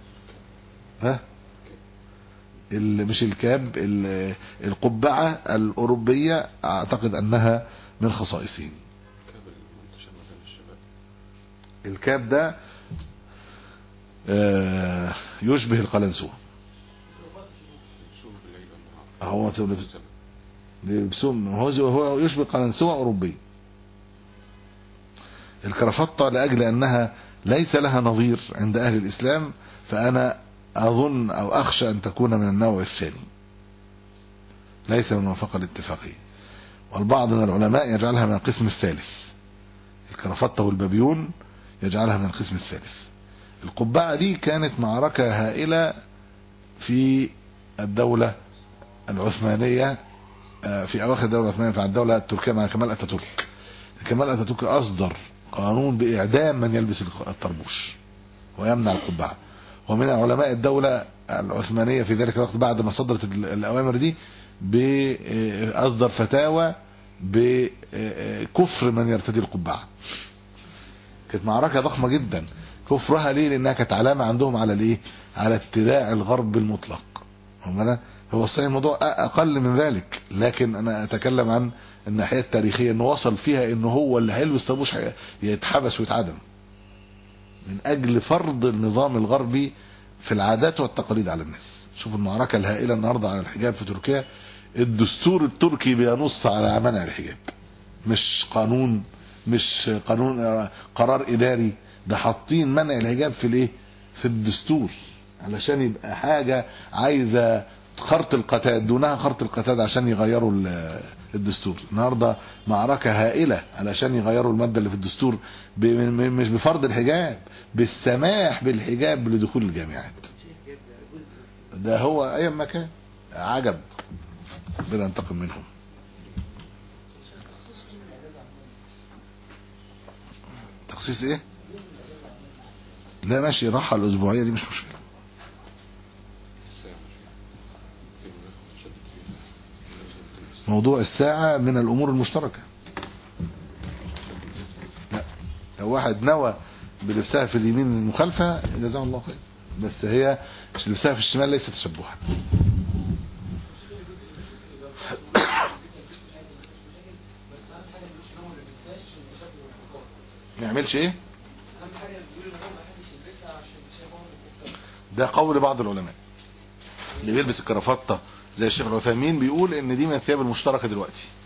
مش الكاب، القبعة الأوروبية أعتقد أنها من خصائصهم. الكاب ده يشبه القلنسوة، هو هو يشبه قلنسوة أوروبية. الكرافتة لأجل أنها ليس لها نظير عند أهل الإسلام، فأنا أظن أو أخشى أن تكون من النوع الثاني، ليس من الموافقة الاتفاقية. والبعض من العلماء يجعلها من القسم الثالث. الكرافتة والبابيون يجعلها من القسم الثالث. القبعة دي كانت معركة هائلة في الدولة العثمانية، في أواخر الدولة العثمانية، في الدولة التركية مع كمال أتاتورك. كمال أتاتورك أصدر قانون بإعدام من يلبس الطربوش ويمنع القبعة. ومن علماء الدولة العثمانية في ذلك الوقت بعد ما صدرت الأوامر دي أصدر فتاوى بكفر من يرتدي القبعة. كانت معركة ضخمة جدا. كفرها ليه؟ لأنها كانت علامة عندهم على الايه؟ على اتباع الغرب المطلق. هو صحيح الموضوع أقل من ذلك، لكن أنا أتكلم عن الناحية التاريخية، أنه وصل فيها أنه هو اللي هيلبس طربوش يتحبس ويتعدم من أجل فرض النظام الغربي في العادات والتقاليد على الناس. شوفوا المعركة الهائلة النهاردة على الحجاب في تركيا. الدستور التركي بينص على منع الحجاب، مش قانون قرار إداري، ده حاطين منع الحجاب في الايه؟ في الدستور، علشان يبقى حاجة عايزة خرط القتاد دونها خرط القتاد عشان يغيروا الدستور. النهاردة معركة هائلة علشان يغيروا المادة اللي في الدستور، مش بفرض الحجاب، بالسماح بالحجاب لدخول الجامعات. ده هو اي مكان عجب، ربنا ينتقم منهم. تخصيص ايه؟ لا ماشي، راحة الاسبوعية دي مش مشكلة. موضوع الساعة من الامور المشتركة. لا، لو واحد نوى بلبسها في اليمين المخالفة جزاه الله خير، بس هي لبسها في الشمال ليس تشبها. ما يعملش ايه؟ ده قول بعض العلماء اللي بيلبس الكرافتة زي الشيخ العثيمين، بيقول ان دي من الثياب المشتركة دلوقتي.